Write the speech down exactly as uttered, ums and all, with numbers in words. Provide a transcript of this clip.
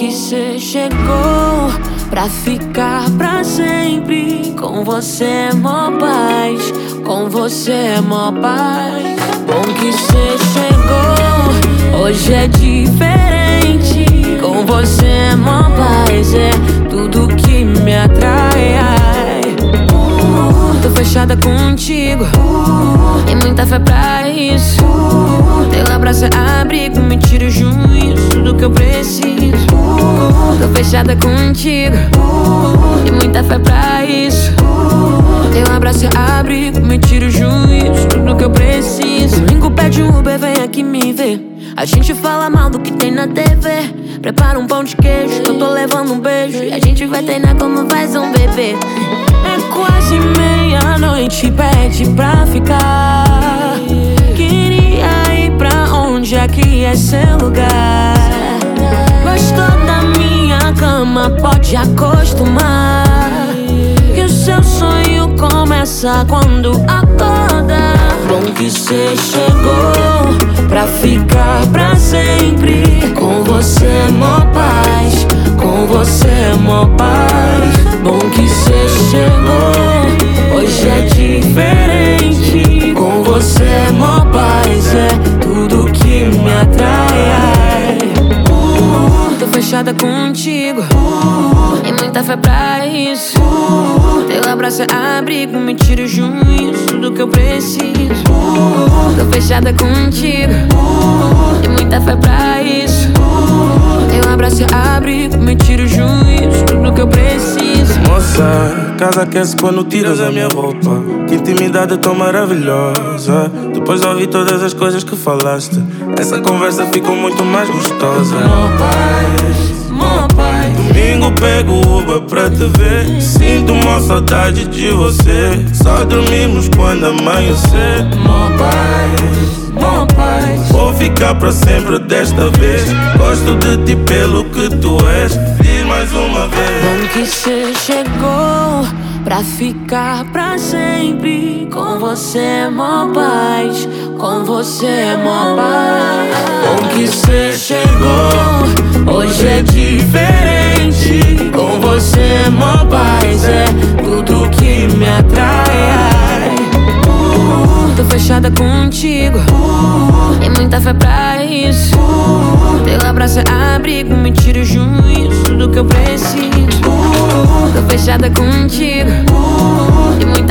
que cê chegou pra ficar pra sempre. Com você é mó paz, com você é mó paz. Bom que cê chegou, hoje é diferente. Com você é mó paz, é tudo que me atrai. Ai. Tô fechada contigo, tem muita fé pra isso. Teu abraço é abrigo, me tira o juízo, tudo que eu preciso. Tô fechada contigo, tem muita fé pra isso. Teu abraço é abrigo, me tira o juízo, tudo que eu preciso. Domingo pede um Uber, vem aqui me ver. A gente fala mal do que tem na T V. Prepara um pão de queijo, que eu tô levando um beijo. E a gente vai treinar como faz um bebê. É quase meia-noite, pede pra ficar. Queria ir pra onde aqui é seu lugar. Gostou da minha cama, pode acostumar. Que o seu sonho começa quando acorda. Bom que cê chegou pra ficar pra sempre. Com você é mó paz, com você é mó paz. Bom que cê chegou, hoje é diferente. Com você é mó paz, é tudo que me atrai. uh, Tô fechada contigo, tem muita fé pra isso. Teu abraço é abrigo, me tira o juízo, tudo que eu preciso. Tô fechada contigo, tem muita fé pra isso. Teu abraço é abrigo, me tira o juízo, tudo que eu preciso. Moça, casa aquece quando tiras a minha roupa. Que intimidade tão maravilhosa. Depois de ouvir todas as coisas que falaste, essa conversa ficou muito mais gostosa. Mó paz, mó paz. Domingo pego o Uber pra te ver. Sinto uma saudade de você. Só dormimos quando amanhecer. Mó paz, mó paz. Vou ficar pra sempre desta vez. Gosto de ti pelo que tu és. Diz mais uma vez. Bom que cê chegou pra ficar pra sempre. Com você é mó paz, com você é mó paz. Bom que cê chegou, hoje é diferente. Com você é mó paz, é tudo que me atrai. uh, Tô fechada contigo, tem muita fé pra isso. Teu abraço é abrigo, me tira o juízo, tudo que eu preciso. Tô fechada contigo, tem muita